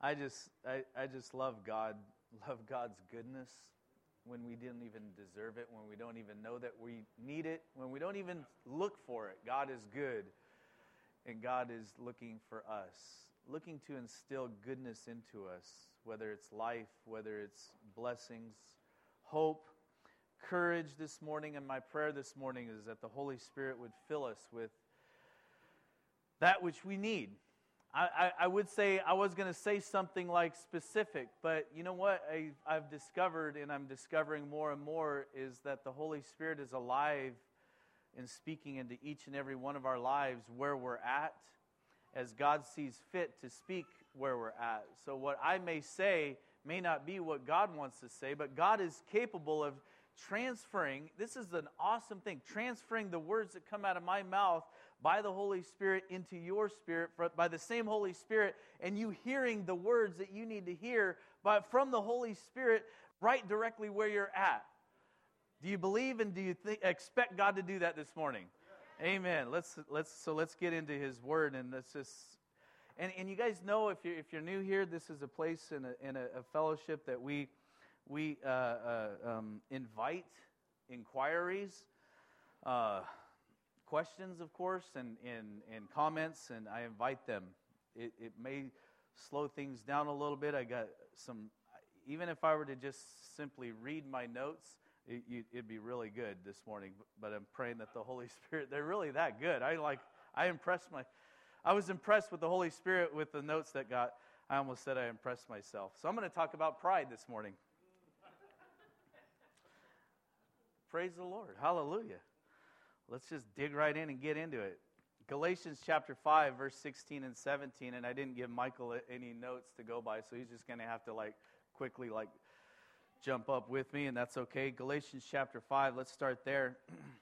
I just love God's goodness when we didn't even deserve it, when we don't even know that we need it, when we don't even look for it. God is good, and God is looking for us, looking to instill goodness into us, whether it's life, whether it's blessings, hope, courage this morning. And my prayer this morning is that the Holy Spirit would fill us with that which we need. I would say, I was going to say something like specific, but you know what I've discovered, and I'm discovering more and more, is that the Holy Spirit is alive and speaking into each and every one of our lives where we're at, as God sees fit to speak where we're at. So what I may say may not be what God wants to say, but God is capable of transferring, this is an awesome thing, transferring the words that come out of my mouth by the Holy Spirit into your spirit, by the same Holy Spirit, and you hearing the words that you need to hear from the Holy Spirit right directly where you're at. Do you believe, and do you expect God to do that this morning? Yeah. Amen. Let's get into His Word, and let's just. And you guys know, if you're new here, this is a place in a fellowship that we invite inquiries, questions, of course, and comments, and I invite them. It may slow things down a little bit. I got some. Even if I were to just simply read my notes, it'd be really good this morning. But I'm praying that the Holy Spirit, they're really that good. I was impressed with the Holy Spirit with the notes that got. I almost said I impressed myself. So I'm going to talk about pride this morning. Praise the Lord. Hallelujah. Let's just dig right in and get into it. Galatians chapter 5, verse 16 and 17. And I didn't give Michael any notes to go by, so he's just going to have to quickly jump up with me, and that's okay. Galatians chapter 5, let's start there.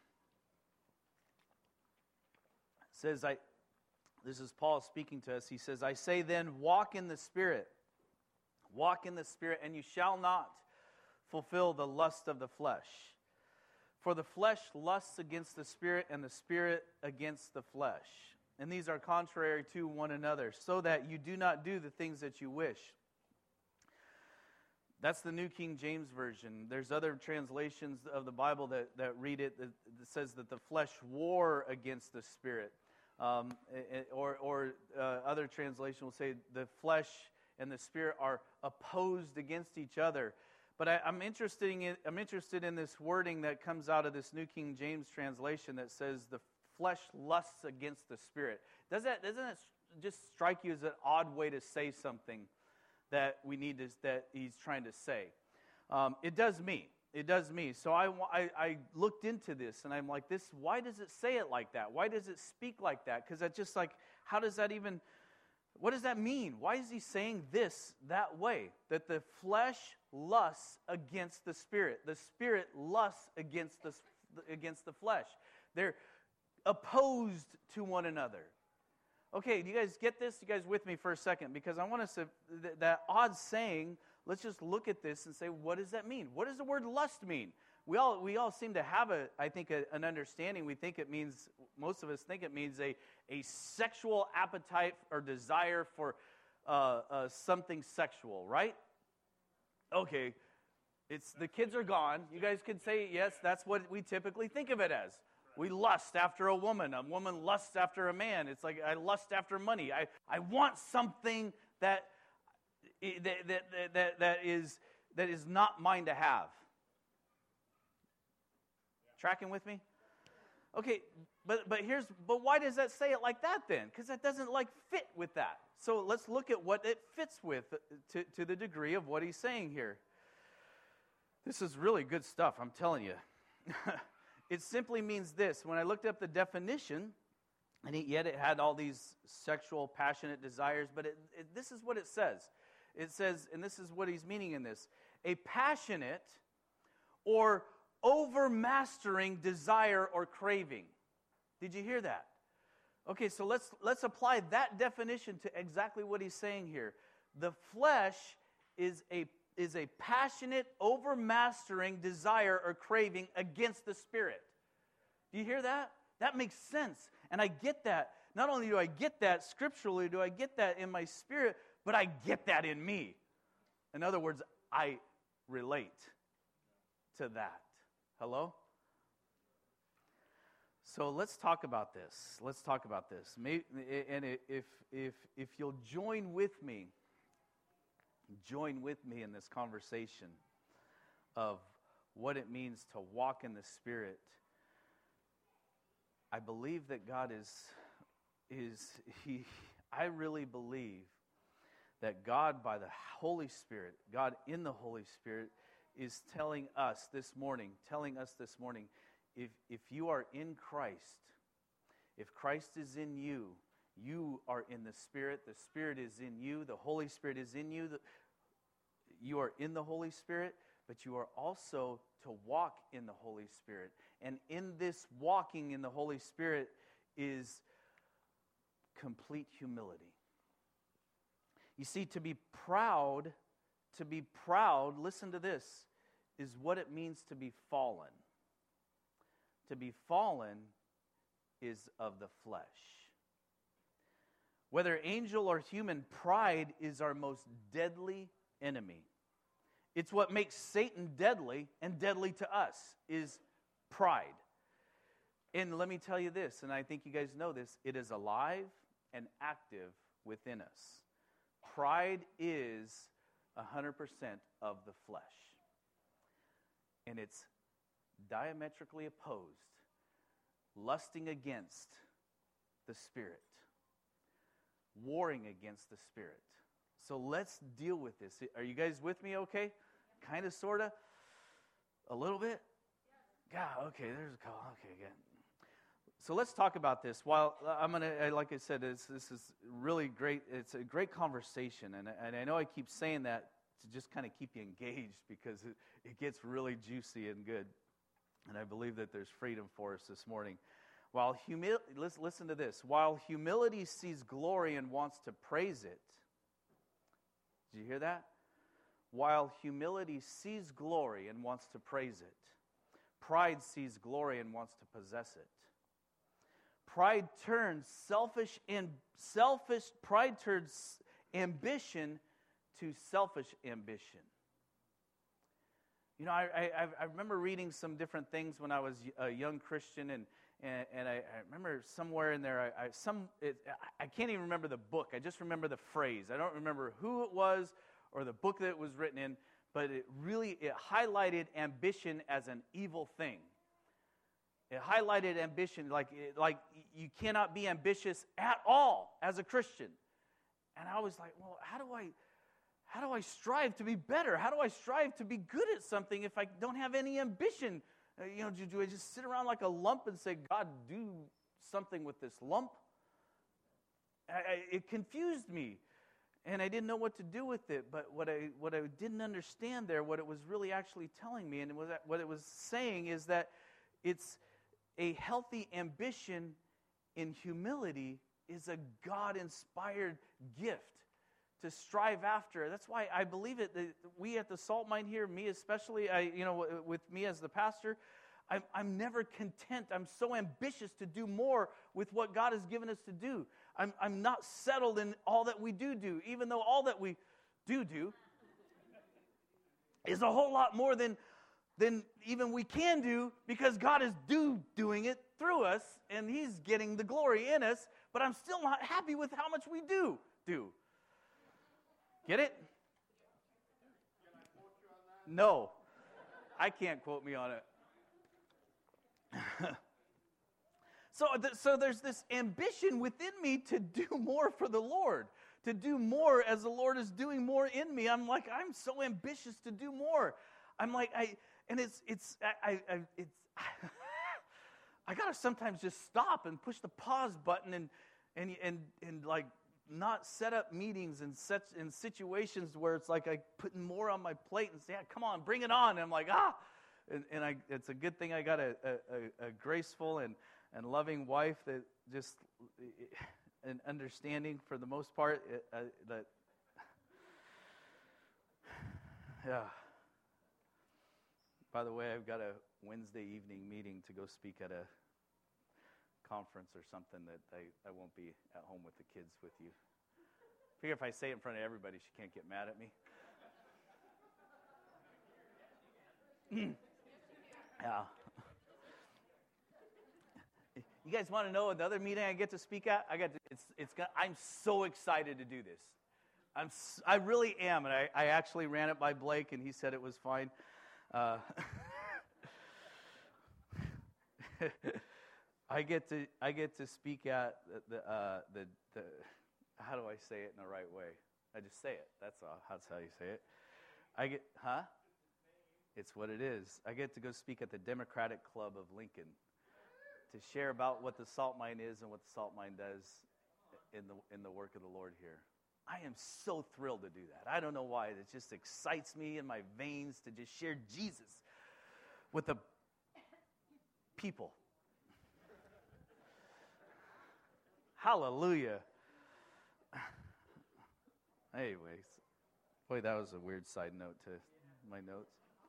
It says, this is Paul speaking to us. He says, I say then, walk in the Spirit. Walk in the Spirit, and you shall not fulfill the lust of the flesh. For the flesh lusts against the Spirit, and the Spirit against the flesh. And these are contrary to one another, so that you do not do the things that you wish. That's the New King James Version. There's other translations of the Bible that read it that says that the flesh war against the Spirit. Or other translation will say the flesh and the Spirit are opposed against each other. But I'm interested in this wording that comes out of this New King James translation that says the flesh lusts against the Spirit. Doesn't it just strike you as an odd way to say something that that he's trying to say? It does me. It does me. So I looked into this, and I'm like, why does it say it like that? Why does it speak like that? Because it's just how does that even, what does that mean? Why is he saying this that way? That the flesh lusts against the Spirit. The Spirit lusts against the flesh. They're opposed to one another. Okay, do you guys get this? You guys with me for a second? Because I want us to, that odd saying, let's just look at this and say, what does that mean? What does the word lust mean? We all seem to have an understanding. We think it means, most of us think it means a sexual appetite or desire for something sexual, right? Okay, the kids are gone. You guys could say, yes, that's what we typically think of it as. We lust after a woman lusts after a man. It's like, I lust after money. I want something that is not mine to have. Tracking with me? Okay, but why does that say it like that then? Because that doesn't fit with that. So let's look at what it fits with to the degree of what he's saying here. This is really good stuff, I'm telling you. It simply means this. When I looked up the definition, and yet it had all these sexual, passionate desires, but this is what it says. It says, and this is what he's meaning in this, a passionate or overmastering desire or craving. Did you hear that? Okay, so let's apply that definition to exactly what he's saying here. The flesh is a passionate, overmastering desire or craving against the Spirit. Do you hear that? That makes sense. And I get that. Not only do I get that scripturally, do I get that in my spirit, but I get that in me. In other words, I relate to that. Hello? So let's talk about this. Maybe, and if you'll join with me in this conversation of what it means to walk in the Spirit. I believe that God I really believe that God by the Holy Spirit, God in the Holy Spirit is telling us this morning, if you are in Christ, if Christ is in you, you are in the Spirit is in you, the Holy Spirit is in you, you are in the Holy Spirit, but you are also to walk in the Holy Spirit. And in this walking in the Holy Spirit is complete humility. You see, to be proud, listen to this, is what it means to be fallen. To be fallen is of the flesh. Whether angel or human, pride is our most deadly enemy. It's what makes Satan deadly and deadly to us is pride. And let me tell you this, and I think you guys know this, it is alive and active within us. Pride is 100% of the flesh. And it's diametrically opposed, lusting against the Spirit, warring against the Spirit. So let's deal with this. Are you guys with me okay? Kind of, sort of? A little bit? Yeah, okay, there's a call. Okay, good. So let's talk about this. While I'm going to, like I said, this is really great. It's a great conversation. And I know I keep saying that to just kind of keep you engaged because it gets really juicy and good. And I believe that there's freedom for us this morning. Listen to this. While humility sees glory and wants to praise it, did you hear that? While humility sees glory and wants to praise it, pride sees glory and wants to possess it. Pride turns ambition to selfish ambition. You know, I remember reading some different things when I was a young Christian, and I remember somewhere in there, I can't even remember the book. I just remember the phrase. I don't remember who it was or the book that it was written in, but it highlighted ambition as an evil thing. It highlighted ambition like you cannot be ambitious at all as a Christian. And I was like, well, how do I strive to be better? How do I strive to be good at something if I don't have any ambition? Do I just sit around like a lump and say, God, do something with this lump? It confused me, and I didn't know what to do with it. But what I didn't understand there, what it was really actually telling me, and what it was saying is that it's a healthy ambition in humility is a God-inspired gift to strive after. That's why I believe it. That we at the Salt Mine here, me especially, with me as the pastor, I'm never content. I'm so ambitious to do more with what God has given us to do. I'm not settled in all that we do, even though all that we do is a whole lot more than even we can do, because God is doing it through us, and He's getting the glory in us, but I'm still not happy with how much we do. Get it? Can I quote you on that? No. I can't quote me on it. So there's this ambition within me to do more for the Lord, to do more as the Lord is doing more in me. I'm so ambitious to do more. I gotta sometimes just stop and push the pause button and like not set up meetings in situations where it's like I putting more on my plate and say, come on, bring it on. And I'm like, it's a good thing I got a graceful and loving wife that just an understanding for the most part. Yeah. By the way, I've got a Wednesday evening meeting to go speak at a conference or something that I won't be at home with the kids with you Figure if I say it in front of everybody, she can't get mad at me. Yeah. You guys want to know another meeting I get to speak at? I'm so excited to do this. I really am, and I actually ran it by Blake, and he said it was fine. I get to speak at the how do I say it in the right way? I just say it. That's all. That's how you say it. It's what it is. I get to go speak at the Democratic Club of Lincoln to share about what the salt mine is and what the salt mine does in the work of the Lord here. I am so thrilled to do that. I don't know why. It just excites me in my veins to just share Jesus with the people. Hallelujah. Anyways, boy, that was a weird side note to my notes.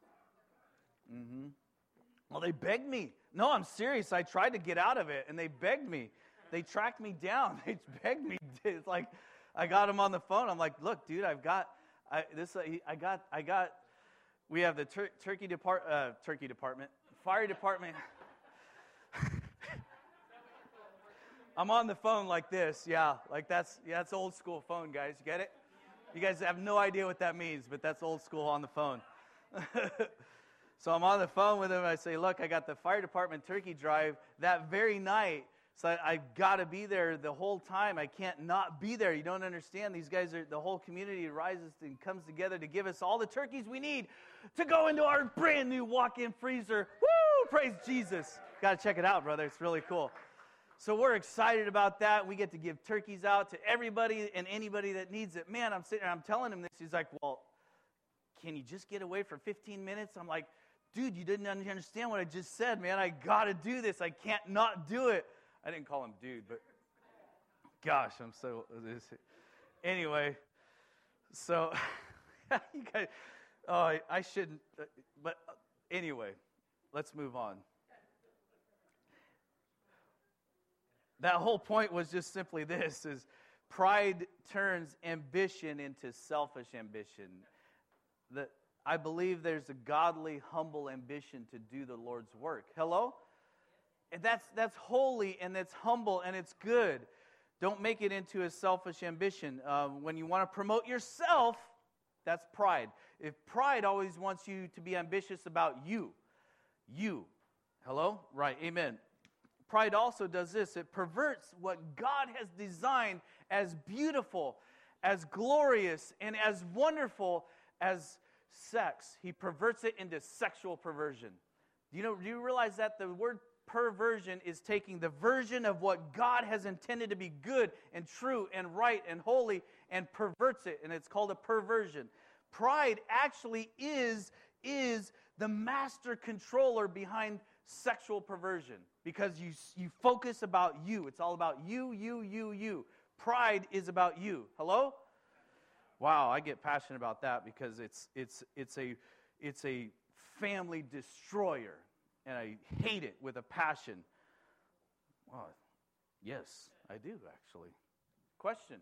Well, they begged me. No, I'm serious. I tried to get out of it, and they begged me. They tracked me down. They begged me. It's like I got them on the phone. I'm like, look, dude, we have the turkey department, fire department. I'm on the phone like this, yeah, like that's old school phone, guys. You get it? You guys have no idea what that means, but that's old school on the phone. So I'm on the phone with him. I say, look, I got the fire department turkey drive that very night. So I got to be there the whole time. I can't not be there. You don't understand. These guys the whole community rises and comes together to give us all the turkeys we need to go into our brand new walk-in freezer. Woo! Praise Jesus. Got to check it out, brother. It's really cool. So we're excited about that. We get to give turkeys out to everybody and anybody that needs it. Man, I'm sitting there, I'm telling him this. He's like, well, can you just get away for 15 minutes? I'm like, dude, you didn't understand what I just said, man. I got to do this. I can't not do it. I didn't call him dude, but gosh, I'm so... Anyway, so you guys... Oh, I shouldn't... But anyway, let's move on. That whole point was just simply this, is pride turns ambition into selfish ambition. I believe there's a godly, humble ambition to do the Lord's work. Hello? And that's holy, and that's humble, and it's good. Don't make it into a selfish ambition. When you want to promote yourself, that's pride. If pride always wants you to be ambitious about you. Hello? Right, amen. Pride also does this. It perverts what God has designed as beautiful, as glorious, and as wonderful as sex. He perverts it into sexual perversion. Do you realize that the word perversion is taking the version of what God has intended to be good and true and right and holy and perverts it, and it's called a perversion. Pride actually is the master controller behind sexual perversion, because you focus about you. It's all about you. Pride is about you. Hello? Wow, I get passionate about that because it's a family destroyer, and I hate it with a passion. Wow, yes, I do actually. Question.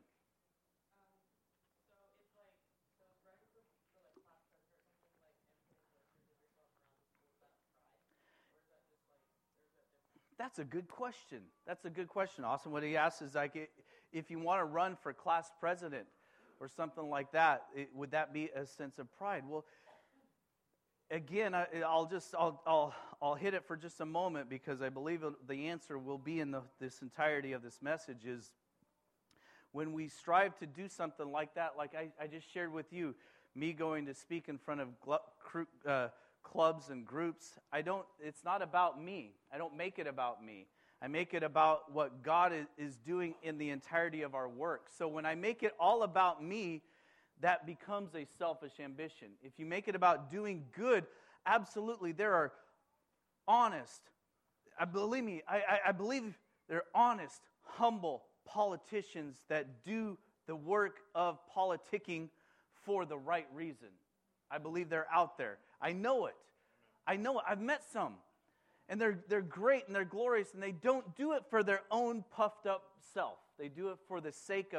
That's a good question. Austin, what he asks is like, if you want to run for class president or something like that, would that be a sense of pride? Well, again, I'll hit it for just a moment, because I believe the answer will be in this entirety of this message. Is when we strive to do something like that, like I just shared with you, me going to speak in front of clubs and groups, it's not about me. I don't make it about me. I make it about what God is doing in the entirety of our work. So when I make it all about me, that becomes a selfish ambition. If you make it about doing good, absolutely, there are honest, I believe there are honest, humble politicians that do the work of politicking for the right reason. I believe they're out there. I know it. I've met some. And they're great and they're glorious, and they don't do it for their own puffed up self. They do it for the sake of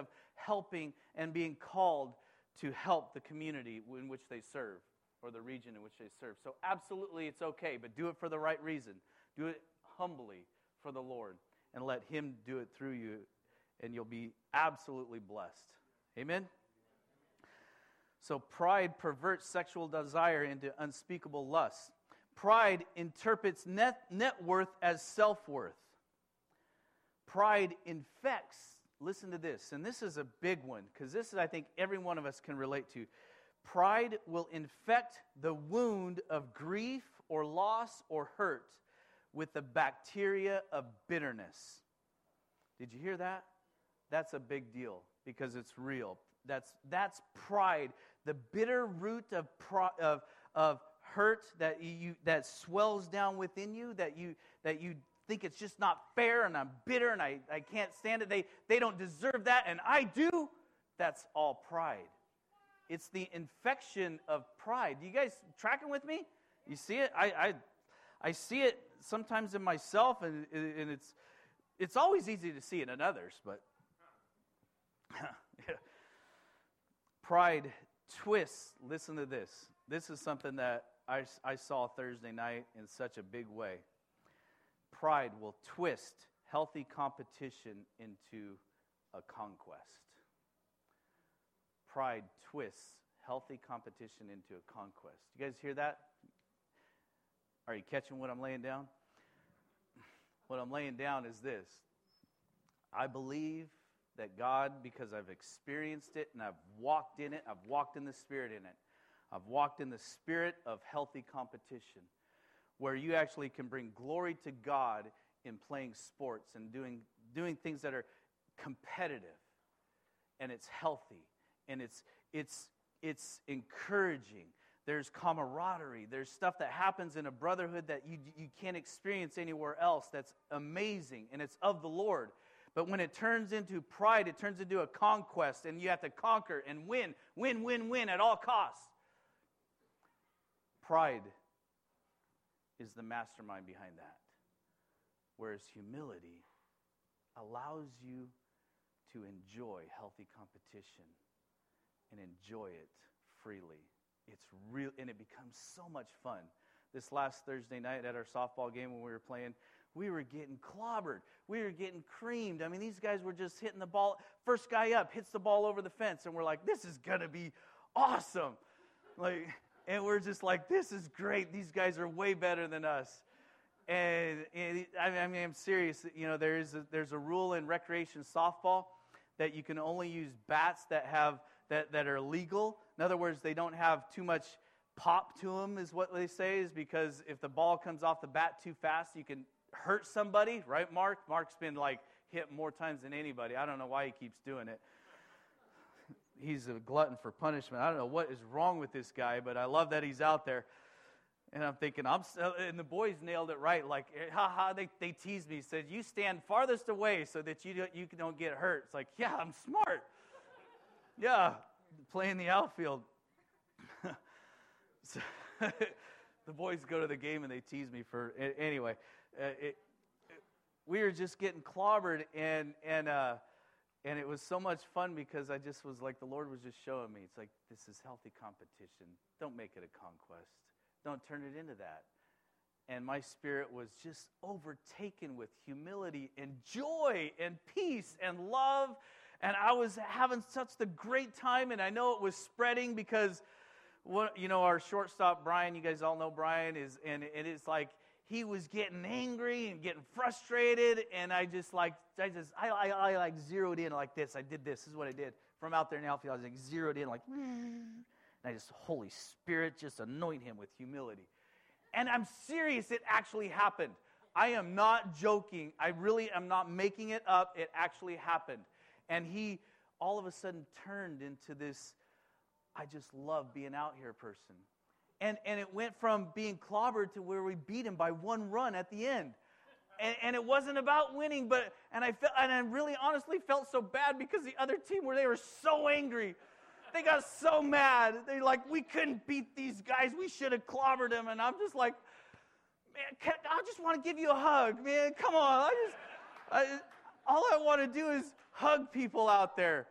helping and being called to help the community in which they serve or the region in which they serve. So absolutely it's okay, but do it for the right reason. Do it humbly for the Lord and let Him do it through you, and you'll be absolutely blessed. Amen? So pride perverts sexual desire into unspeakable lust. Pride interprets net worth as self-worth. Pride infects, listen to this, and this is a big one, because this is, I think, every one of us can relate to. Pride will infect the wound of grief or loss or hurt with the bacteria of bitterness. Did you hear that? That's a big deal, because it's real. That's pride, the bitter root of hurt that swells down within you, that you think it's just not fair, and I'm bitter, and I can't stand it. They don't deserve that, and I do. That's all pride. It's the infection of pride. You guys tracking with me? You see it? I see it sometimes in myself, and it's always easy to see it in others, but yeah. Pride twists. Listen to this. This is something that I saw Thursday night in such a big way. Pride will twist healthy competition into a conquest. Pride twists healthy competition into a conquest. You guys hear that? Are you catching what I'm laying down? What I'm laying down is this. I believe that God, because I've experienced it and I've walked in it, I've walked in the Spirit in it. I've walked in the spirit of healthy competition, where you actually can bring glory to God in playing sports and doing things that are competitive, and it's healthy, and it's encouraging. There's camaraderie. There's stuff that happens in a brotherhood that you can't experience anywhere else. That's amazing, and it's of the Lord. But when it turns into pride, it turns into a conquest, and you have to conquer and win at all costs. Pride is the mastermind behind that. Whereas humility allows you to enjoy healthy competition and enjoy it freely. It's real, and it becomes so much fun. This last Thursday night at our softball game when we were playing, we were getting clobbered. We were getting creamed. I mean, these guys were just hitting the ball. First guy up hits the ball over the fence, and we're like, this is going to be awesome. And we're just like, this is great. These guys are way better than us. And I mean, I'm serious. You know, there's a rule in recreation softball that you can only use bats that are legal. In other words, they don't have too much pop to them, is what they say, is because if the ball comes off the bat too fast, you can hurt somebody, right, Mark? Mark's been hit more times than anybody. I don't know why he keeps doing it. He's a glutton for punishment. I don't know what is wrong with this guy, but I love that he's out there. And I'm thinking, and the boys nailed it right. They teased me. Said, you stand farthest away so that you don't get hurt. It's like, yeah, I'm smart. Yeah, playing the outfield. So, the boys go to the game and they tease me for anyway. We were just getting clobbered, and it was so much fun because I just was like, the Lord was just showing me. It's like, this is healthy competition. Don't make it a conquest. Don't turn it into that. And my spirit was just overtaken with humility and joy and peace and love. And I was having such the great time, and I know it was spreading because, our shortstop, Brian, you guys all know Brian, and it is like he was getting angry and getting frustrated, and I zeroed in like this. I did this. This is what I did. From out there in the outfield, I was zeroed in like, and I just, Holy Spirit, just anoint him with humility. And I'm serious, it actually happened. I am not joking. I really am not making it up. It actually happened. And he all of a sudden turned into this, I just love being out here person. And it went from being clobbered to where we beat him by 1 run at the end. And it wasn't about winning, and I really honestly felt so bad because the other team they were so angry. They got so mad. They're like, we couldn't beat these guys. We should have clobbered them. And I'm just like, man, I just want to give you a hug, man. Come on. All I want to do is hug people out there.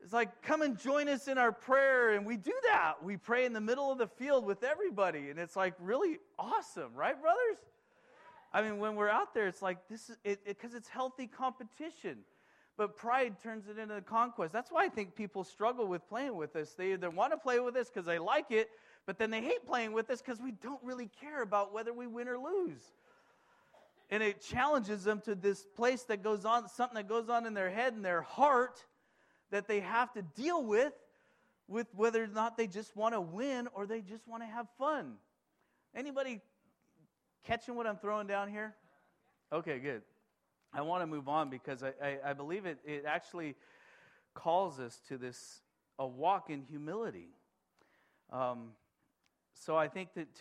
It's like, come and join us in our prayer. And we do that. We pray in the middle of the field with everybody. And it's like really awesome, right, brothers? I mean, when we're out there, it's like, this is it because it's healthy competition. But pride turns it into conquest. That's why I think people struggle with playing with us. They either want to play with us because they like it, but then they hate playing with us because we don't really care about whether we win or lose. And it challenges them to this place that goes on, something that goes on in their head and their heart that they have to deal with whether or not they just want to win or they just want to have fun. Anybody catching what I'm throwing down here? Okay, good. I want to move on because I believe it actually calls us to a walk in humility. So I think that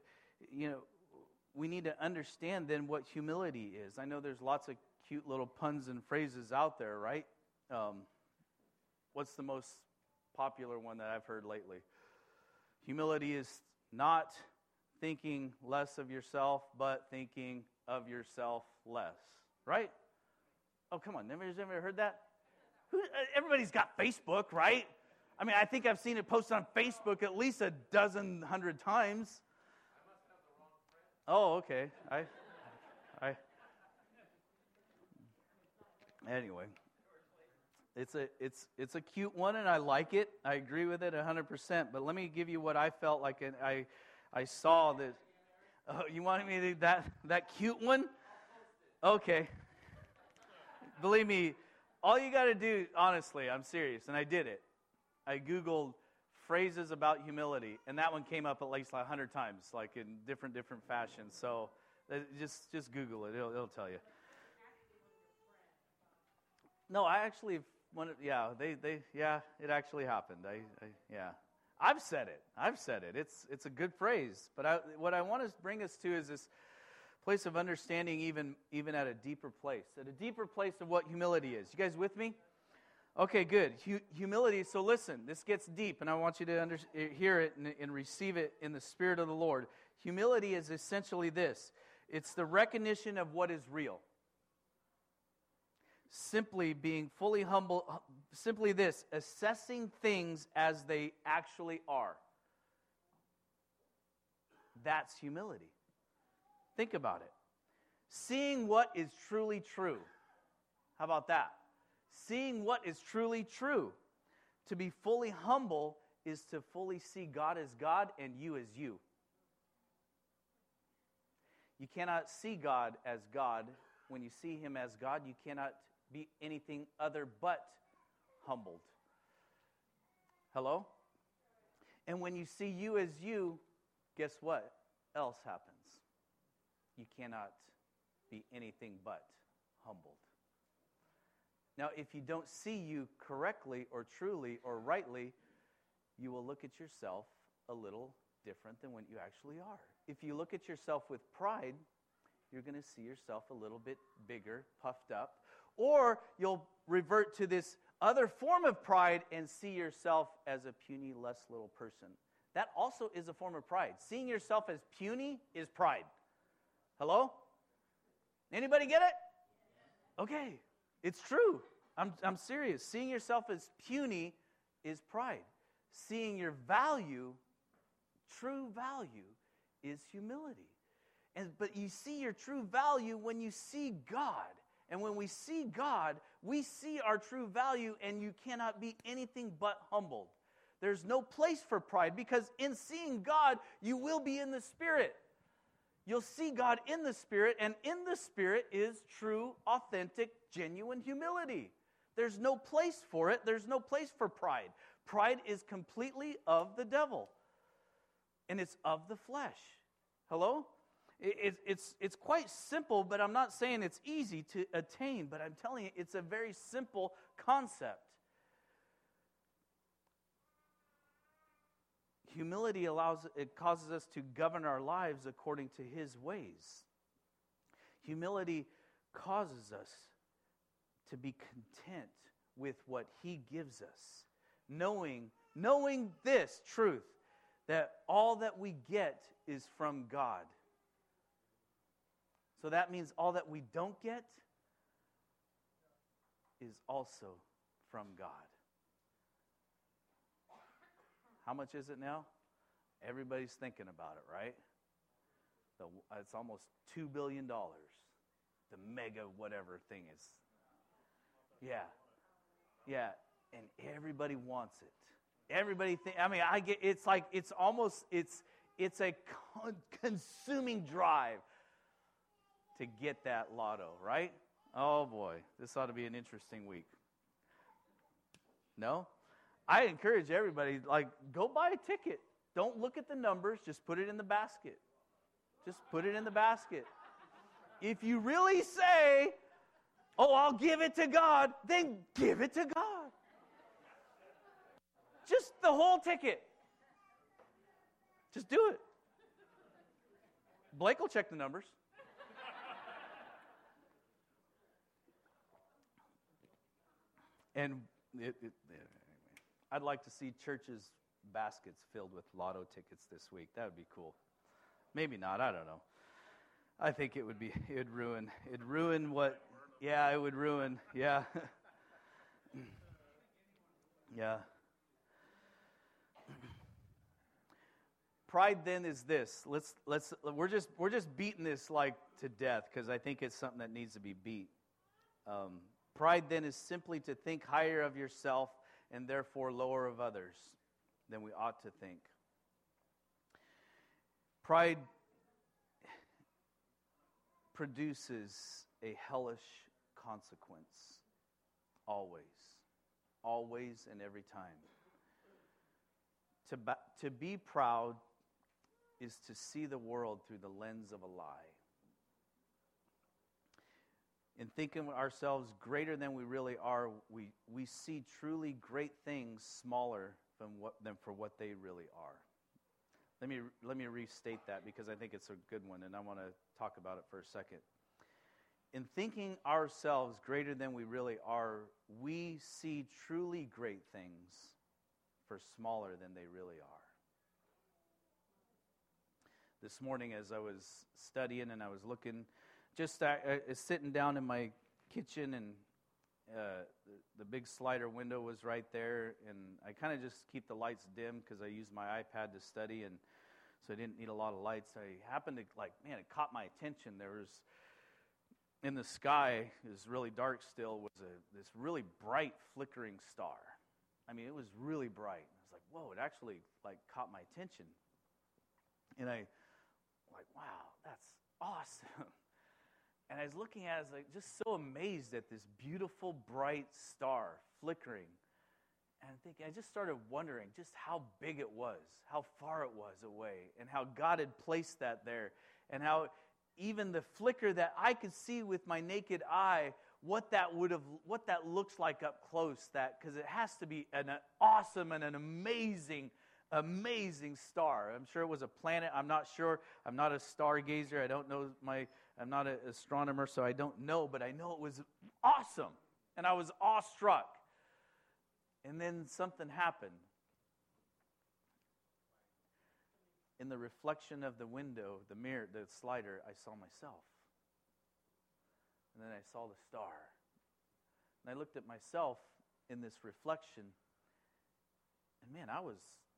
we need to understand then what humility is. I know there's lots of cute little puns and phrases out there, right? What's the most popular one that I've heard lately? Humility is not thinking less of yourself, but thinking of yourself less. Right? Oh, come on. Nobody's ever heard that? Everybody's got Facebook, right? I mean, I think I've seen it posted on Facebook at least 100 times. Oh, okay. Anyway, it's a cute one, and I like it. I agree with it 100%. But let me give you what I felt like, and I saw this. Oh, you wanted me to do that cute one? Okay. Believe me, all you got to do, honestly, I'm serious, and I did it. I Googled phrases about humility, and that one came up at least 100 times, like in different fashions. So just Google it; it'll tell you. No, I actually wanted. Yeah, it actually happened. I've said it. It's a good phrase, but what I want to bring us to is this place of understanding even at a deeper place of what humility is. You guys with me? Okay, good. Humility, so listen, this gets deep, and I want you to hear it and receive it in the Spirit of the Lord. Humility is essentially this. It's the recognition of what is real. Simply being fully humble, simply this, assessing things as they actually are. That's humility. Think about it. Seeing what is truly true. How about that? Seeing what is truly true. To be fully humble is to fully see God as God and you as you. You cannot see God as God. When you see Him as God, you cannot be anything other but humbled. Hello? And when you see you as you, guess what else happens? You cannot be anything but humbled. Now, if you don't see you correctly or truly or rightly, you will look at yourself a little different than what you actually are. If you look at yourself with pride, you're going to see yourself a little bit bigger, puffed up, or you'll revert to this other form of pride and see yourself as a puny, less little person. That also is a form of pride. Seeing yourself as puny is pride. Hello? Anybody get it? Okay. It's true. I'm serious. Seeing yourself as puny is pride. Seeing your value, true value, is humility. But you see your true value when you see God. And when we see God, we see our true value, and you cannot be anything but humbled. There's no place for pride, because in seeing God, you will be in the Spirit. You'll see God in the Spirit, and in the Spirit is true, authentic, genuine humility. There's no place for it. There's no place for pride. Pride is completely of the devil, and it's of the flesh. Hello? It's quite simple, but I'm not saying it's easy to attain, but I'm telling you, it's a very simple concept. Humility causes us to govern our lives according to His ways. Humility causes us to be content with what He gives us, knowing this truth, that all that we get is from God. So that means all that we don't get is also from God. how much is it now? Everybody's thinking about it, right? It's almost $2 billion. The mega whatever thing is. Yeah. And everybody wants it. Everybody it's like, it's almost, it's a consuming drive to get that lotto, right? Oh boy, this ought to be an interesting week. No? I encourage everybody, go buy a ticket. Don't look at the numbers, just put it in the basket. Just put it in the basket. If you really say, oh, I'll give it to God, then give it to God. Just the whole ticket. Just do it. Blake will check the numbers. And anyway, I'd like to see churches' baskets filled with lotto tickets this week. That would be cool. Maybe not. I don't know. I think it would ruin what. Yeah, it would ruin. Yeah. Yeah. Pride then is this. We're just beating this to death because I think it's something that needs to be beat. Pride then is simply to think higher of yourself and therefore lower of others than we ought to think. Pride produces a hellish consequence. Always. Always and every time. To be proud is to see the world through the lens of a lie. In thinking ourselves greater than we really are, we see truly great things smaller than for what they really are. Let me restate that because I think it's a good one, and I want to talk about it for a second. In thinking ourselves greater than we really are, we see truly great things for smaller than they really are. This morning as I was studying and I was looking, just sitting down in my kitchen, and the big slider window was right there, and I kind of just keep the lights dim because I use my iPad to study, and so I didn't need a lot of lights. I happened to, it caught my attention. There was, in the sky, it was really dark still, was this really bright flickering star. I mean, it was really bright. I was like, whoa, it actually caught my attention. And I wow, that's awesome. And I was looking at it, I was just so amazed at this beautiful, bright star flickering. And I just started wondering just how big it was, how far it was away, and how God had placed that there, and how even the flicker that I could see with my naked eye, what that looks like up close, because it has to be an awesome and an amazing star. I'm sure it was a planet. I'm not sure. I'm not a stargazer. I don't know I'm not an astronomer, so I don't know, but I know it was awesome. And I was awestruck. And then something happened. In the reflection of the window, the mirror, the slider, I saw myself. And then I saw the star. And I looked at myself in this reflection, and man, I was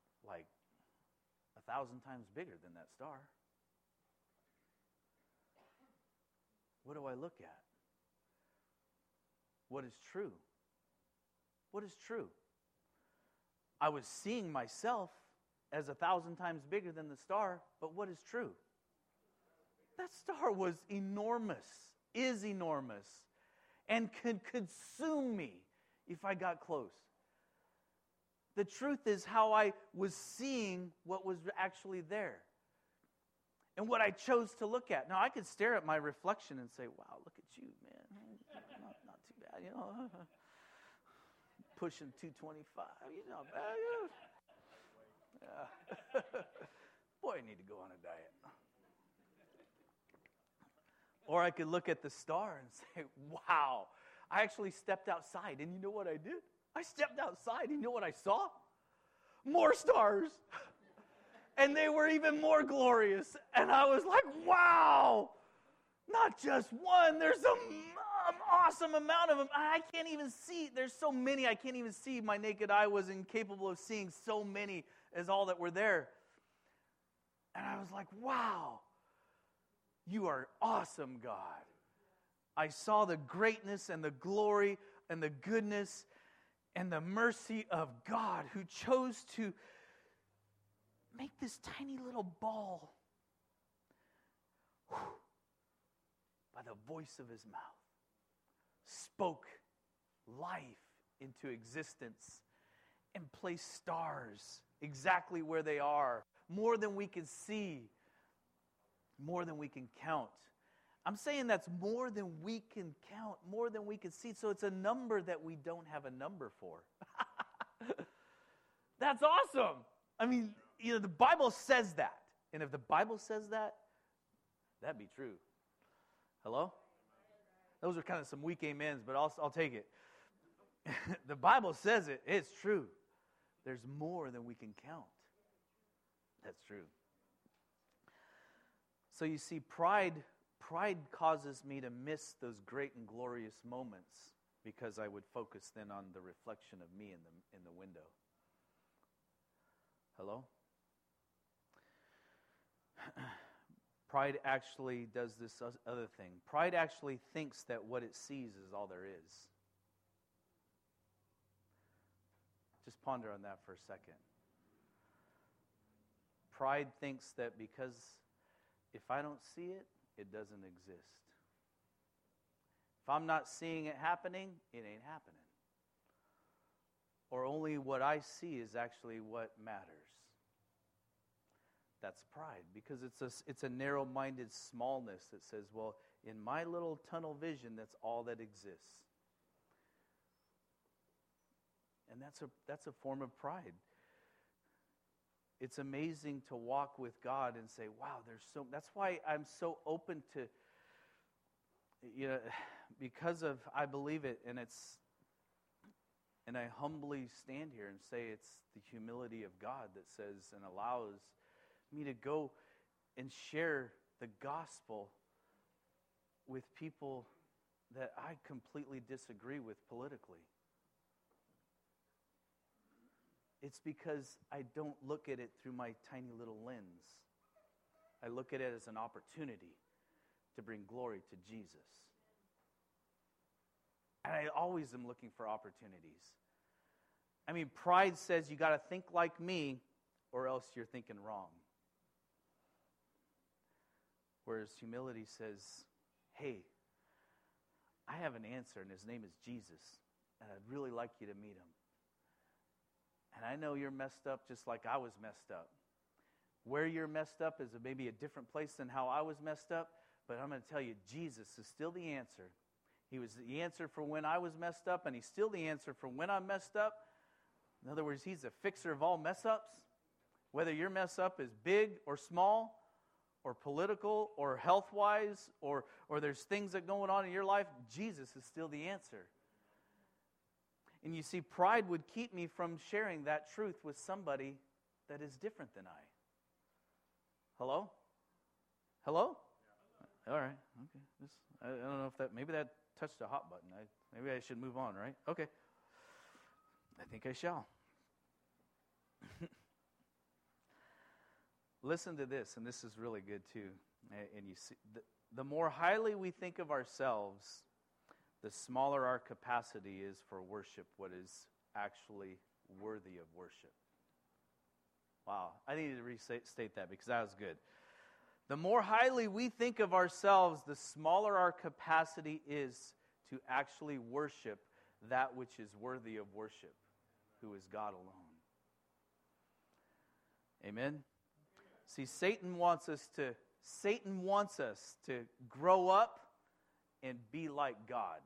1,000 times bigger than that star. What do I look at? What is true? What is true? I was seeing myself as 1,000 times bigger than the star, but what is true? That star was enormous, is enormous, and could consume me if I got close. The truth is how I was seeing what was actually there and what I chose to look at. Now, I could stare at my reflection and say, wow, look at you, man. Not too bad, Pushing 225, not bad. Yeah. Boy, I need to go on a diet. Or I could look at the star and say, wow. I actually stepped outside, and you know what I did? I stepped outside, and you know what I saw? More stars. And they were even more glorious. And I was like, wow. Not just one. There's an awesome amount of them. I can't even see. There's so many I can't even see. My naked eye was incapable of seeing so many. as all that were there. And I was like, wow, you are awesome, God. I saw the greatness and the glory and the goodness and the mercy of God who chose to make this tiny little ball by the voice of his mouth, spoke life into existence and placed stars exactly where they are, more than we can see, more than we can count. I'm saying that's more than we can count, more than we can see. So it's a number that we don't have a number for. That's awesome. I mean, the Bible says that. And if the Bible says that, that'd be true. Hello? Those are kind of some weak amens, but I'll take it. The Bible says it. It's true. There's more than we can count. That's true. So you see, pride causes me to miss those great and glorious moments because I would focus then on the reflection of me in the window. Hello? Pride actually does this other thing. Pride actually thinks that what it sees is all there is. Just ponder on that for a second. Pride thinks that because if I don't see it, it doesn't exist. If I'm not seeing it happening, it ain't happening. Or only what I see is actually what matters. That's pride, because it's a narrow-minded smallness that says, well, in my little tunnel vision, that's all that exists. And that's a form of pride. It's amazing to walk with God and say, wow, that's why I'm so open to, because of, I believe it, and I humbly stand here and say it's the humility of God that says and allows me to go and share the gospel with people that I completely disagree with politically. It's because I don't look at it through my tiny little lens. I look at it as an opportunity to bring glory to Jesus. And I always am looking for opportunities. I mean, pride says you got to think like me or else you're thinking wrong. Whereas humility says, hey, I have an answer and his name is Jesus, and I'd really like you to meet him. And I know you're messed up just like I was messed up. Where you're messed up is maybe a different place than how I was messed up, but I'm going to tell you, Jesus is still the answer. He was the answer for when I was messed up, and he's still the answer for when I'm messed up. In other words, he's a fixer of all mess-ups. Whether your mess up is big or small, or political, or health-wise, or there's things that are going on in your life, Jesus is still the answer. And you see, pride would keep me from sharing that truth with somebody that is different than I. Hello? Hello? All right. Okay. I don't know if maybe that touched a hot button. Maybe I should move on, right? Okay. I think I shall. Listen to this, and this is really good too. And you see, the more highly we think of ourselves, the smaller our capacity is for worship, what is actually worthy of worship. Wow, I needed to restate that because that was good. The more highly we think of ourselves, the smaller our capacity is to actually worship that which is worthy of worship, who is God alone. Amen? See, Satan wants us to grow up and be like God.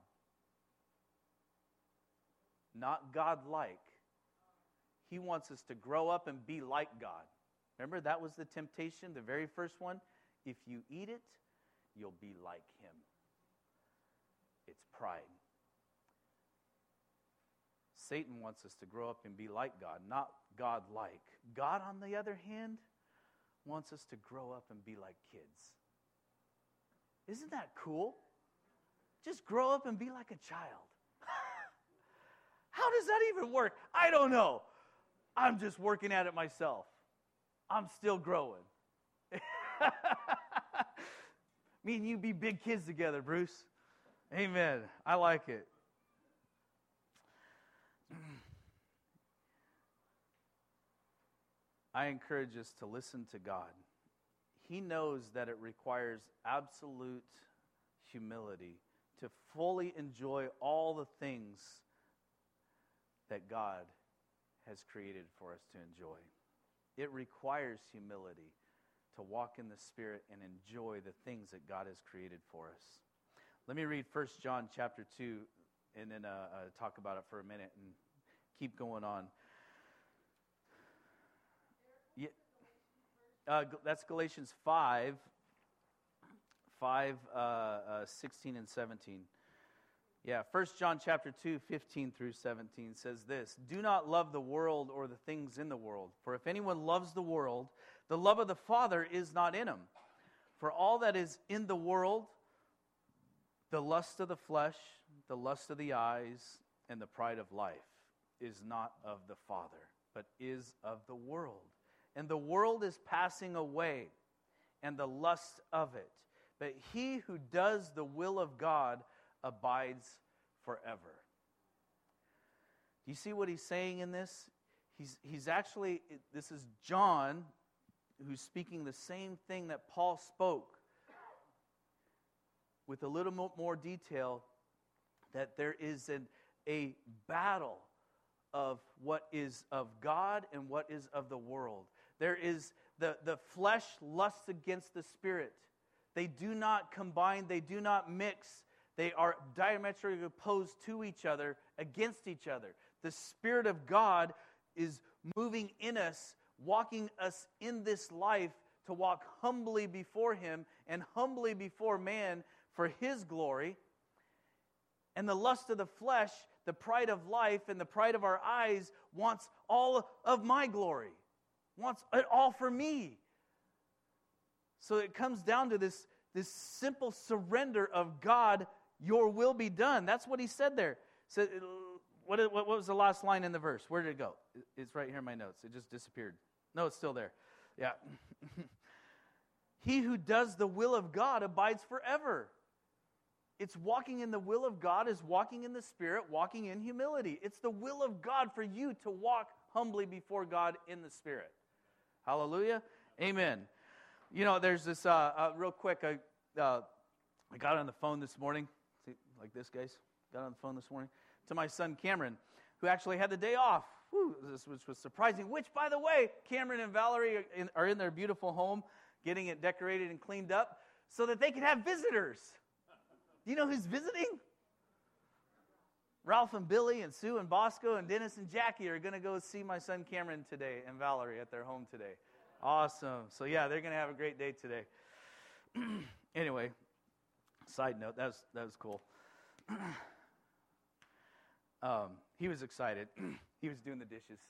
Not God-like. He wants us to grow up and be like God. Remember, that was the temptation, the very first one. If you eat it, you'll be like him. It's pride. Satan wants us to grow up and be like God, not God-like. God, on the other hand, wants us to grow up and be like kids. Isn't that cool? Just grow up and be like a child. How does that even work? I don't know. I'm just working at it myself. I'm still growing. Me and you be big kids together, Bruce. Amen. I like it. I encourage us to listen to God. He knows that it requires absolute humility to fully enjoy all the things that God has created for us to enjoy. It requires humility to walk in the Spirit and enjoy the things that God has created for us. Let me read 1 John chapter 2 and then talk about it for a minute and keep going on. That's Galatians 5, 16 and 17. Yeah, 1 John chapter 2, 15 through 17 says this, "Do not love the world or the things in the world. For if anyone loves the world, the love of the Father is not in him. For all that is in the world, the lust of the flesh, the lust of the eyes, and the pride of life, is not of the Father, but is of the world. And the world is passing away, and the lust of it. But he who does the will of God abides forever." Do you see what he's saying in this? He's actually, this is John who's speaking the same thing that Paul spoke with a little more detail, that there is a battle of what is of God and what is of the world. There is the flesh lusts against the Spirit. They do not combine, they do not mix. They are diametrically opposed to each other, against each other. The Spirit of God is moving in us, walking us in this life to walk humbly before Him and humbly before man for His glory. And the lust of the flesh, the pride of life, and the pride of our eyes wants all of my glory, wants it all for me. So it comes down to this simple surrender of God, your will be done. That's what he said there. So, what was the last line in the verse? Where did it go? It's right here in my notes. It just disappeared. No, it's still there. Yeah. He who does the will of God abides forever. It's walking in the will of God is walking in the Spirit, walking in humility. It's the will of God for you to walk humbly before God in the Spirit. Hallelujah. Amen. You know, there's this, real quick, I got on the phone this morning. See, like this, guys. Got on the phone this morning to my son Cameron, who actually had the day off. Which was surprising. Which, by the way, Cameron and Valerie are in their beautiful home, getting it decorated and cleaned up so that they can have visitors. Do you know who's visiting? Ralph and Billy and Sue and Bosco and Dennis and Jackie are going to go see my son Cameron today and Valerie at their home today. Awesome. So, yeah, they're going to have a great day today. Anyway, side note, that was cool. He was excited. He was doing the dishes.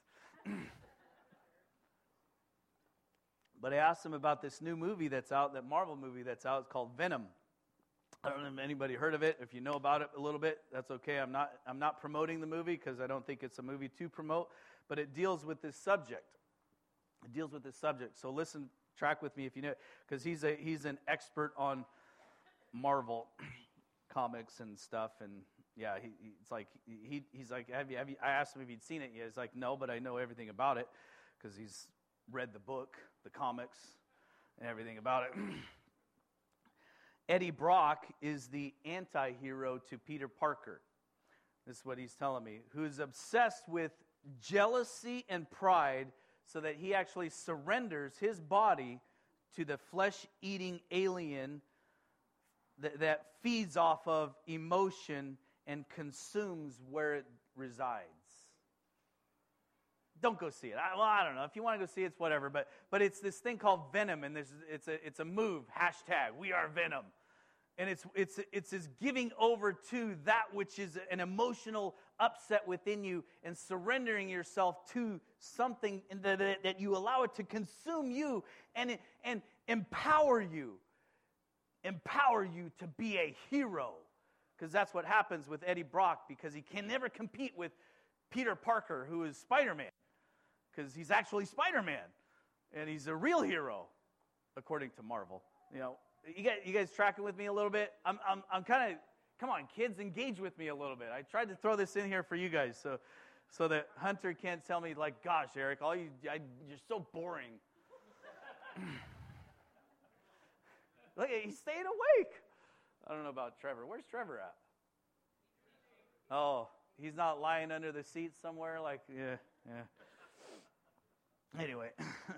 But I asked him about this new movie that's out, that Marvel movie that's out. It's called Venom. I don't know if anybody heard of it. If you know about it a little bit, that's okay. I'm not promoting the movie because I don't think it's a movie to promote, but it deals with this subject. It deals with this subject. So listen, track with me if you know, because he's an expert on Marvel comics and stuff, and yeah, he's like, have you? I asked him if he'd seen it yet. He's like, no, but I know everything about it because he's read the book, the comics, and everything about it. Eddie Brock is the anti-hero to Peter Parker. This is what he's telling me. Who's obsessed with jealousy and pride so that he actually surrenders his body to the flesh-eating alien that feeds off of emotion and consumes where it resides. Don't go see it. I don't know. If you want to go see it, it's whatever. But it's this thing called Venom, and it's a move. #We are Venom. And it's this giving over to that which is an emotional upset within you and surrendering yourself to something that you allow it to consume you and empower you. Empower you to be a hero. Because that's what happens with Eddie Brock, because he can never compete with Peter Parker, who is Spider-Man. because he's actually Spider-Man, and he's a real hero, according to Marvel. You know, you guys tracking with me a little bit? I'm kind of, come on, kids, engage with me a little bit. I tried to throw this in here for you guys, so that Hunter can't tell me, like, gosh, Eric, you're so boring. Look, he's staying awake. I don't know about Trevor. Where's Trevor at? Oh, he's not lying under the seat somewhere? Like, yeah. Anyway.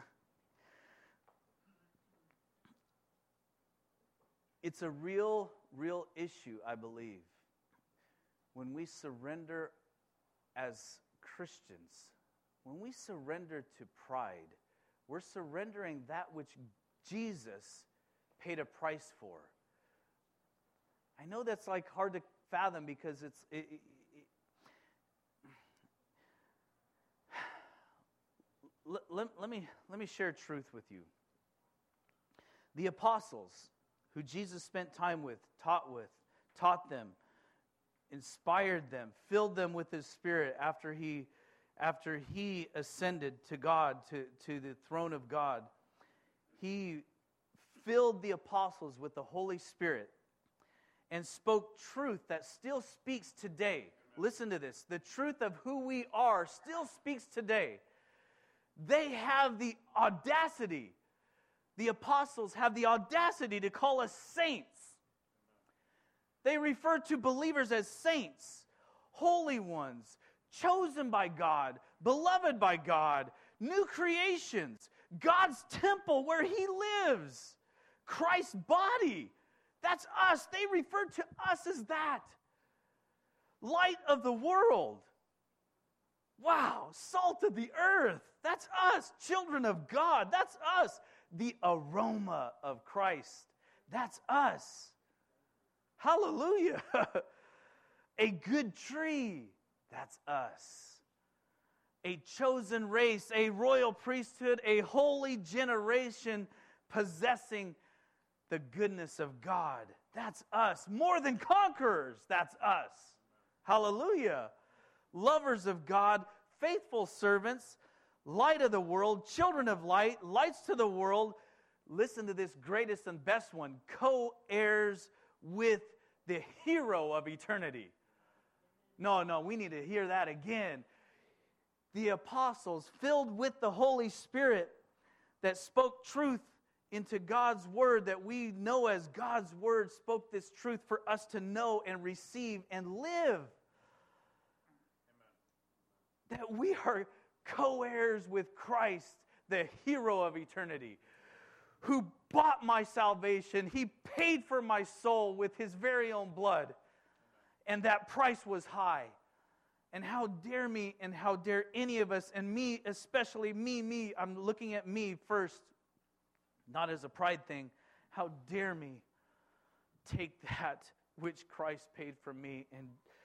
It's a real issue, I believe, when we surrender as Christians. When we surrender to pride, we're surrendering that which Jesus paid a price for. I know that's like hard to fathom because let me share truth with you. The apostles who Jesus spent time with, taught them, inspired them, filled them with His Spirit after He ascended to God, to the throne of God. He filled the apostles with the Holy Spirit and spoke truth that still speaks today. Listen to this. The truth of who we are still speaks today. They have the audacity. The apostles have the audacity to call us saints. They refer to believers as saints, holy ones, chosen by God, beloved by God, new creations, God's temple where He lives, Christ's body. That's us. They refer to us as that. Light of the world. Wow, salt of the earth. That's us. Children of God. That's us. The aroma of Christ. That's us. Hallelujah. A good tree. That's us. A chosen race, a royal priesthood, a holy generation possessing the goodness of God. That's us. More than conquerors. That's us. Hallelujah. Lovers of God, faithful servants, light of the world, children of light, lights to the world. Listen to this greatest and best one. Co-heirs with the hero of eternity. No, we need to hear that again. The apostles filled with the Holy Spirit that spoke truth into God's Word, that we know as God's Word, spoke this truth for us to know and receive and live. That we are co-heirs with Christ, the hero of eternity, who bought my salvation. He paid for my soul with His very own blood. And that price was high. And how dare me and how dare any of us, and me, especially me, I'm looking at me first, not as a pride thing. How dare me take that which Christ paid for me and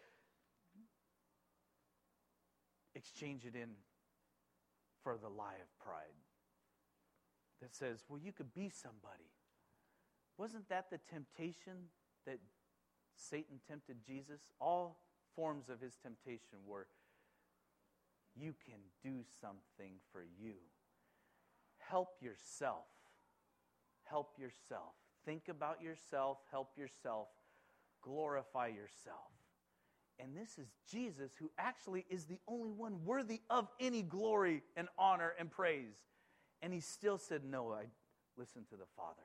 exchange it in for the lie of pride that says, well, you could be somebody. Wasn't that the temptation that Satan tempted Jesus? All forms of his temptation were, you can do something for you. Help yourself. Help yourself. Think about yourself. Help yourself. Glorify yourself. And this is Jesus, who actually is the only one worthy of any glory and honor and praise. And He still said, no, I listen to the Father.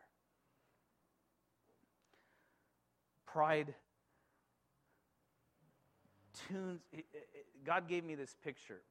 Pride tunes. God gave me this picture.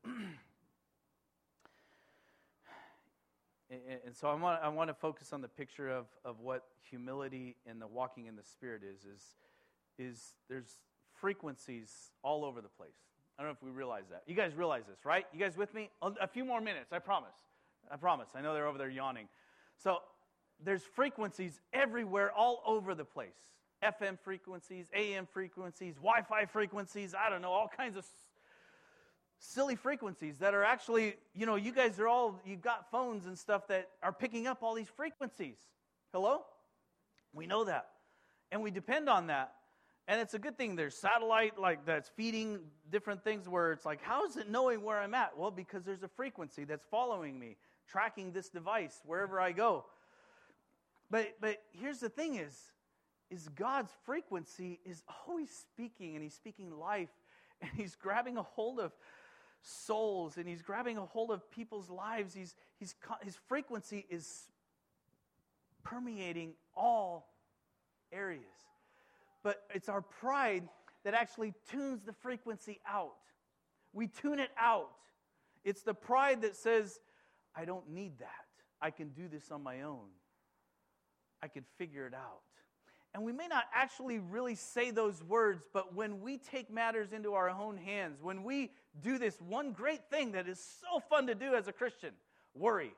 And so I want to focus on the picture of what humility and the walking in the Spirit is there's frequencies all over the place. I don't know if we realize that. You guys realize this, right? You guys with me? A few more minutes, I promise. I know they're over there yawning. So there's frequencies everywhere, all over the place. FM frequencies, AM frequencies, Wi-Fi frequencies, I don't know, all kinds of silly frequencies that are actually, you guys you've got phones and stuff that are picking up all these frequencies. Hello? We know that. And we depend on that. And it's a good thing there's satellite like that's feeding different things where it's like, how is it knowing where I'm at? Well, because there's a frequency that's following me, tracking this device wherever I go. But here's the thing is God's frequency is always speaking, and he's speaking life, and he's grabbing a hold of souls, and he's grabbing a hold of people's lives. His frequency is permeating all areas. But it's our pride that actually tunes the frequency out. We tune it out. It's the pride that says, I don't need that. I can do this on my own. I can figure it out. And we may not actually really say those words, but when we take matters into our own hands, when we do this one great thing that is so fun to do as a Christian, worry.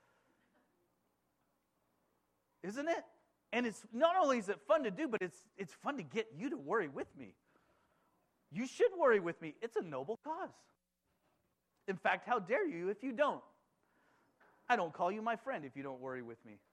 Isn't it? And it's not only is it fun to do, but it's fun to get you to worry with me. You should worry with me. It's a noble cause. In fact, how dare you if you don't? I don't call you my friend if you don't worry with me.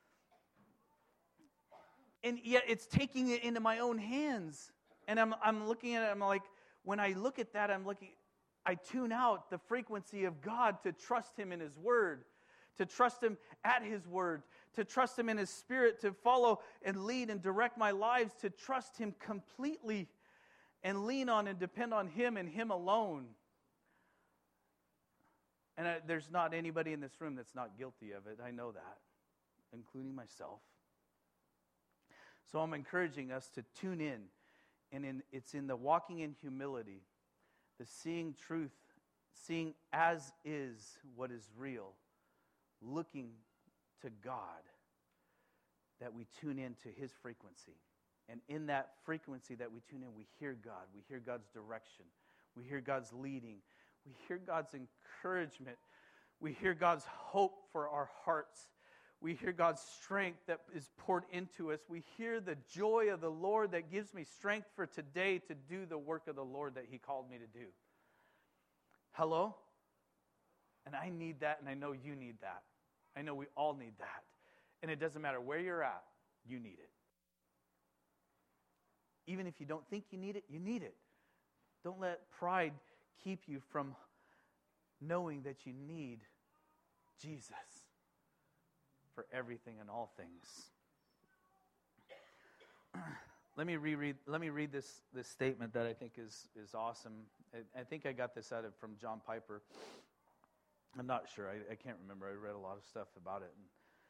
And yet it's taking it into my own hands. And I'm looking at it, I'm like, when I look at that, I tune out the frequency of God to trust him in his word, to trust him at his word, to trust him in his spirit, to follow and lead and direct my lives, to trust him completely and lean on and depend on him and him alone. And there's not anybody in this room that's not guilty of it. I know that, including myself. So I'm encouraging us to tune in. And it's in the walking in humility, the seeing truth, seeing as is what is real, looking to God, that we tune into his frequency. And in that frequency that we tune in, we hear God. We hear God's direction. We hear God's leading. We hear God's encouragement. We hear God's hope for our hearts. We hear God's strength that is poured into us. We hear the joy of the Lord that gives me strength for today to do the work of the Lord that he called me to do. Hello? And I need that, and I know you need that. I know we all need that. And it doesn't matter where you're at, you need it. Even if you don't think you need it, you need it. Don't let pride keep you from knowing that you need Jesus for everything and all things. Let me read this statement that I think is awesome. I think I got this from John Piper. I'm not sure. I can't remember. I read a lot of stuff about it.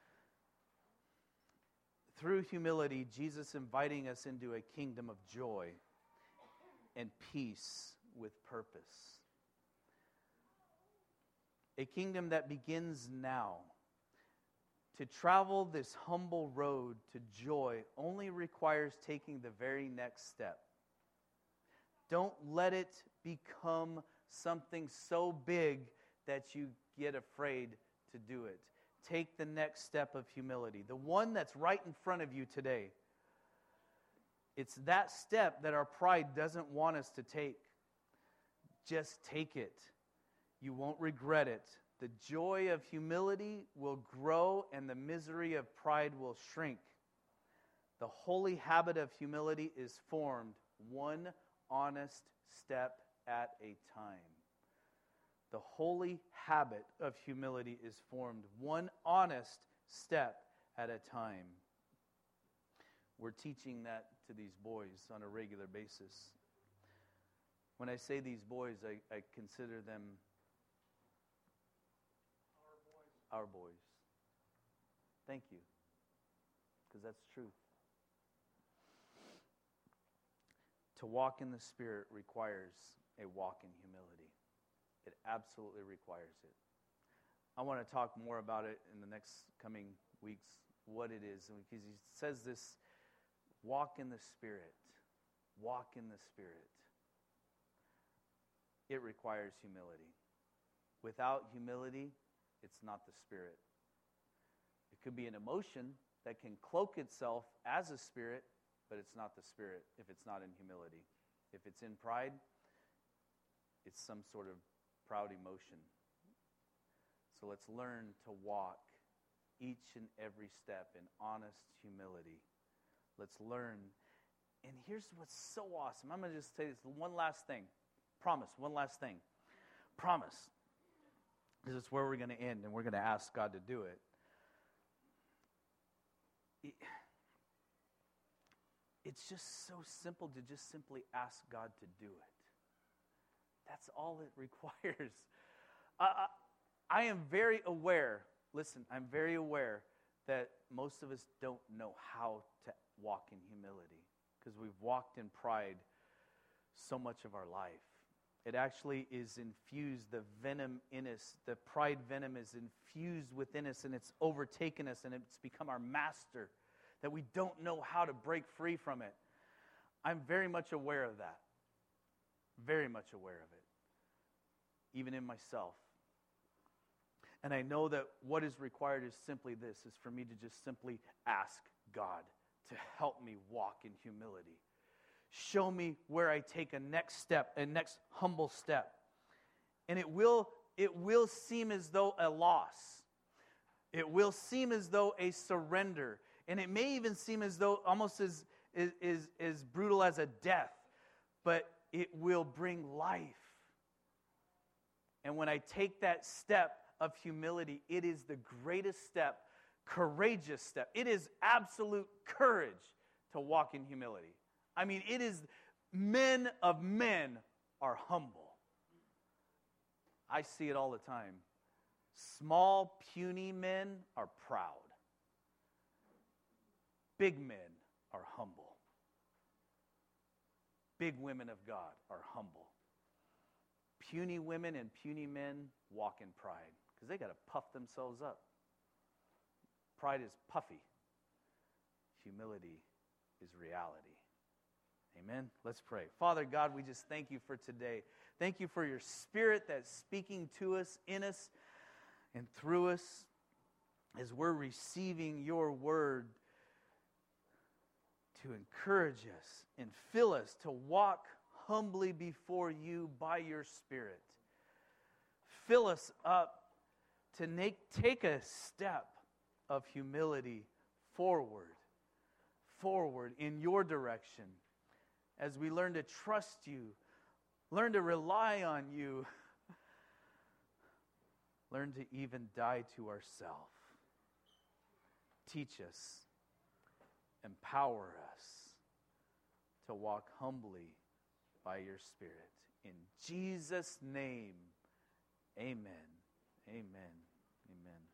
Through humility, Jesus inviting us into a kingdom of joy and peace with purpose. A kingdom that begins now. To travel this humble road to joy only requires taking the very next step. Don't let it become something so big that you get afraid to do it. Take the next step of humility, the one that's right in front of you today. It's that step that our pride doesn't want us to take. Just take it. You won't regret it. The joy of humility will grow and the misery of pride will shrink. The holy habit of humility is formed one honest step at a time. The holy habit of humility is formed one honest step at a time. We're teaching that to these boys on a regular basis. When I say these boys, I consider them our boys. Thank you, because that's truth. To walk in the Spirit requires a walk in humility. It absolutely requires it. I want to talk more about it in the next coming weeks, what it is, because he says this, walk in the Spirit. Walk in the Spirit. It requires humility. Without humility, it's not the Spirit. It could be an emotion that can cloak itself as a spirit, but it's not the Spirit if it's not in humility. If it's in pride, it's some sort of proud emotion. So let's learn to walk each and every step in honest humility. Let's learn And here's what's so awesome. I'm going to just say this one last thing. Promise, one last thing. Promise. Because it's where we're going to end, and we're going to ask God to do it. It's just so simple to just simply ask God to do it. That's all it requires. I am very aware, listen, I'm very aware that most of us don't know how to walk in humility because we've walked in pride so much of our life. It actually is infused, the venom in us, the pride venom is infused within us, and it's overtaken us, and it's become our master, that we don't know how to break free from it. I'm very much aware of that. Very much aware of it. Even in myself. And I know that what is required is simply this, is for me to just simply ask God to help me walk in humility. Show me where I take a next step, a next humble step. And it will seem as though a loss. It will seem as though a surrender. And it may even seem as though almost as brutal as a death. But it will bring life. And when I take that step of humility, it is the greatest step, courageous step. It is absolute courage to walk in humility. I mean, it is men of men are humble. I see it all the time. Small, puny men are proud. Big men are humble. Big women of God are humble. Puny women and puny men walk in pride because they got to puff themselves up. Pride is puffy. Humility is reality. Amen? Let's pray. Father God, we just thank you for today. Thank you for your Spirit that's speaking to us, in us, and through us as we're receiving your word to encourage us and fill us to walk humbly before you by your Spirit. Fill us up to take a step of humility forward in your direction as we learn to trust you, learn to rely on you, learn to even die to ourselves. Teach us, empower us to walk humbly by your Spirit. In Jesus' name, amen. Amen. Amen.